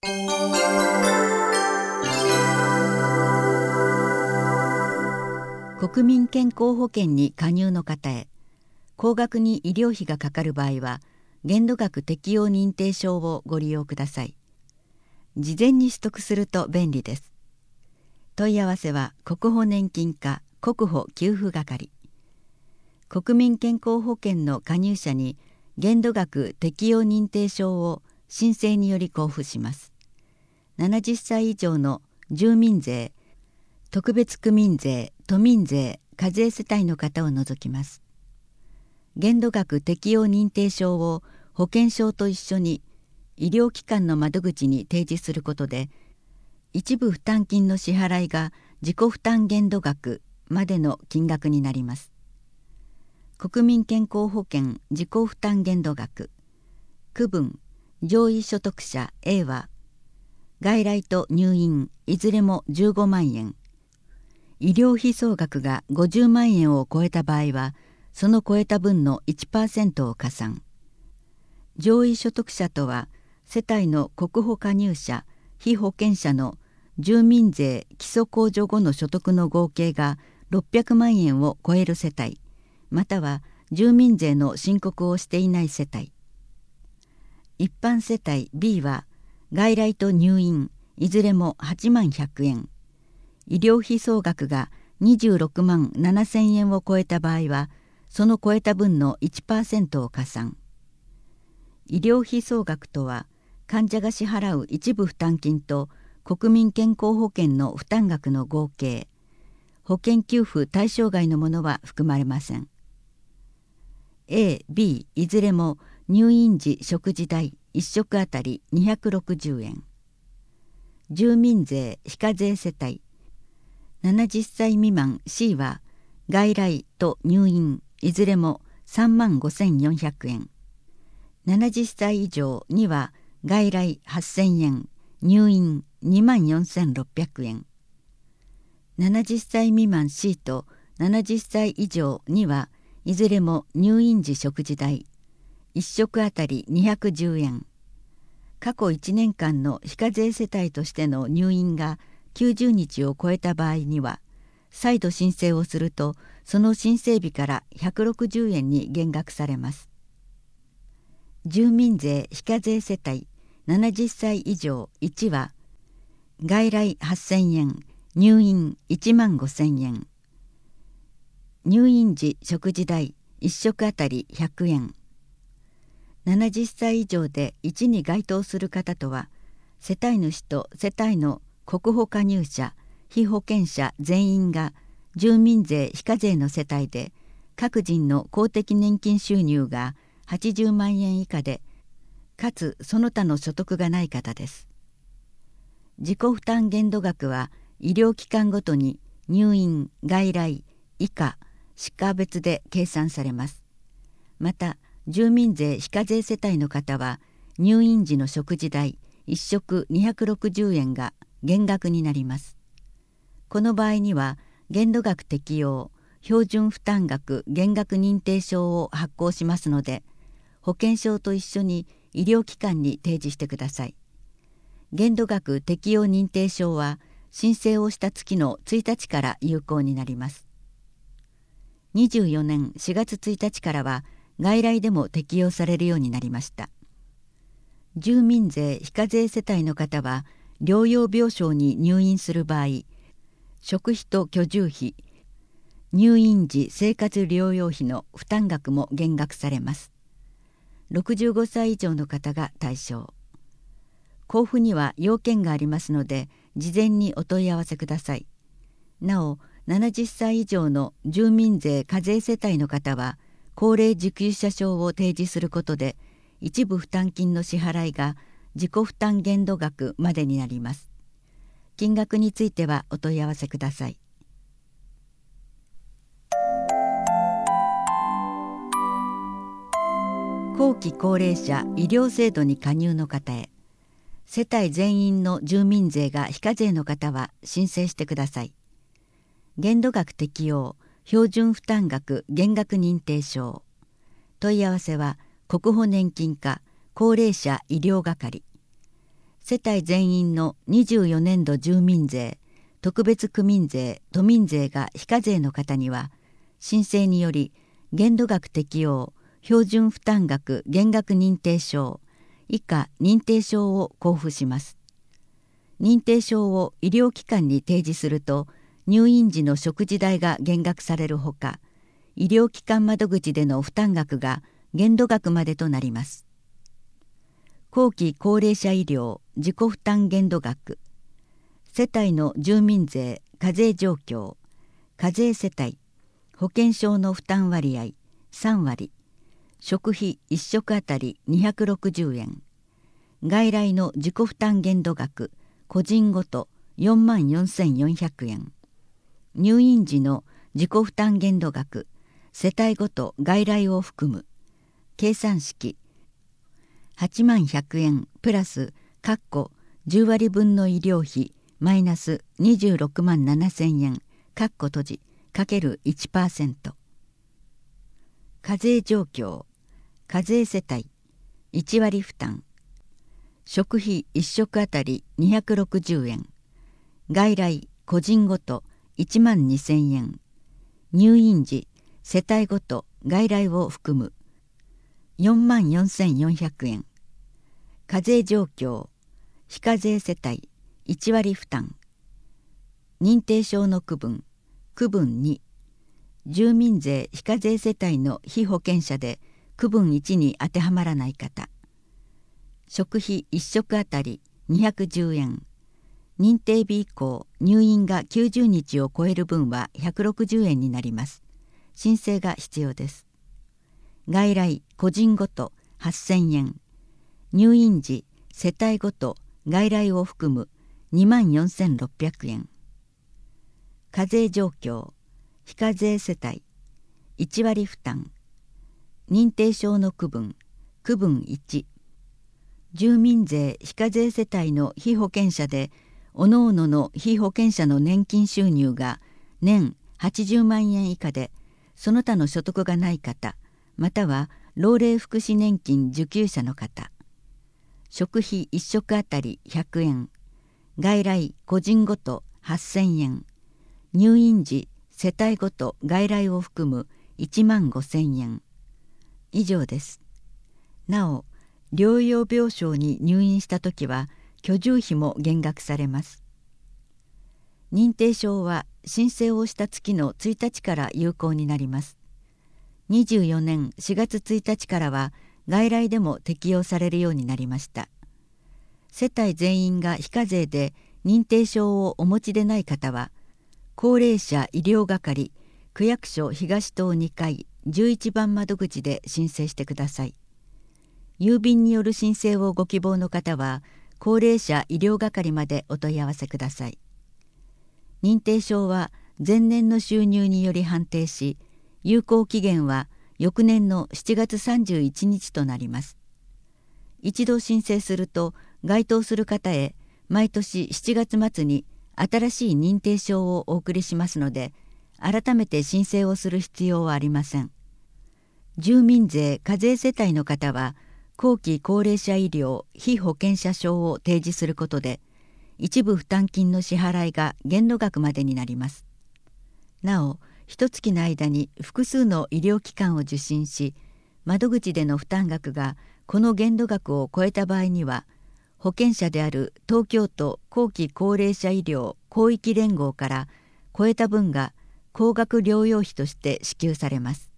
国民健康保険に加入の方へ、高額に医療費がかかる場合は限度額適用認定証をご利用ください。事前に取得すると便利です。問い合わせは国保年金課国保給付係。国民健康保険の加入者に限度額適用認定証を申請により交付します。70歳以上の住民税、特別区民税、都民税、課税世帯の方を除きます。限度額適用認定証を保険証と一緒に医療機関の窓口に提示することで、一部負担金の支払いが自己負担限度額までの金額になります。国民健康保険自己負担限度額区分上位所得者 A は外来と入院いずれも15万円、医療費総額が50万円を超えた場合はその超えた分の 1% を加算。上位所得者とは世帯の国保加入者被保険者の住民税基礎控除後の所得の合計が600万円を超える世帯、または住民税の申告をしていない世帯。一般世帯 B は外来と入院いずれも8万100円、医療費総額が26万7千円を超えた場合はその超えた分の 1% を加算。医療費総額とは患者が支払う一部負担金と国民健康保険の負担額の合計、保険給付対象外のものは含まれません。A、B いずれも入院時食事代1食あたり260円。住民税非課税世帯70歳未満 C は外来と入院いずれも3万5400円。70歳以上には外来8000円、入院2万4600円。70歳未満 C と70歳以上にはいずれも入院時食事代1食あたり210円。過去1年間の非課税世帯としての入院が90日を超えた場合には再度申請をするとその申請日から160円に減額されます。住民税非課税世帯70歳以上1は外来8000円、入院1万5000円。入院時食事代1食あたり100円。70歳以上で1に該当する方とは世帯主と世帯の国保加入者被保険者全員が住民税非課税の世帯で各人の公的年金収入が80万円以下でかつその他の所得がない方です。自己負担限度額は医療機関ごとに入院外来以下歯科別で計算されます。また住民税非課税世帯の方は入院時の食事代1食260円が減額になります。この場合には限度額適用標準負担額減額認定証を発行しますので保険証と一緒に医療機関に提示してください。限度額適用認定証は申請をした月の1日から有効になります。24年4月1日からは外来でも適用されるようになりました。住民税非課税世帯の方は療養病床に入院する場合、食費と居住費、入院時生活療養費の負担額も減額されます。65歳以上の方が対象。交付には要件がありますので事前にお問い合わせください。なお70歳以上の住民税課税世帯の方は高齢受給者証を提示することで一部負担金の支払いが自己負担限度額までになります。金額についてはお問い合わせください。後期高齢者医療制度に加入の方へ、世帯全員の住民税が非課税の方は申請してください。限度額適用標準負担額減額認定証。問い合わせは国保年金課高齢者医療係。 世帯全員の24年度住民税、特別区民税、都民税が非課税の方には、申請により限度額適用、標準負担額減額認定証、以下認定証を交付します。認定証を医療機関に提示すると、入院時の食事代が減額されるほか、医療機関窓口での負担額が限度額までとなります。後期高齢者医療自己負担限度額、世帯の住民税課税状況、課税世帯、保険証の負担割合3割、食費1食あたり260円、外来の自己負担限度額個人ごと44,400円、入院時の自己負担限度額世帯ごと外来を含む計算式81,100円プラス10割分の医療費マイナス267,000円閉じかける 1%。 課税状況、課税世帯1割負担、食費1食あたり260円、外来個人ごと12,000円、入院時世帯ごと外来を含む44,400円、課税状況、非課税世帯1割負担、認定証の区分2、住民税非課税世帯の被保険者で区分1に当てはまらない方、食費1食あたり210円、認定日以降入院が90日を超える分は160円になります。申請が必要です。外来個人ごと8,000円、入院時世帯ごと外来を含む24,600円。課税状況、非課税世帯1割負担、認定証の区分1、住民税非課税世帯の被保険者で各々の被保険者の年金収入が年80万円以下でその他の所得がない方、または老齢福祉年金受給者の方、食費1食あたり100円、外来個人ごと8,000円、入院時世帯ごと外来を含む15,000円。以上です。なお、療養病床に入院したときは居住費も減額されます。認定証は申請をした月の1日から有効になります。24年4月1日からは外来でも適用されるようになりました。世帯全員が非課税で認定証をお持ちでない方は、高齢者医療係区役所東棟2階11番窓口で申請してください。郵便による申請をご希望の方は、高齢者医療係までお問い合わせください。認定証は前年の収入により判定し、有効期限は翌年の7月31日となります。一度申請すると、該当する方へ毎年7月末に新しい認定証をお送りしますので、改めて申請をする必要はありません。住民税課税世帯の方は、後期高齢者医療被保険者証を提示することで、一部負担金の支払いが限度額までになります。なお、1月の間に複数の医療機関を受診し、窓口での負担額がこの限度額を超えた場合には、保険者である東京都後期高齢者医療広域連合から超えた分が高額療養費として支給されます。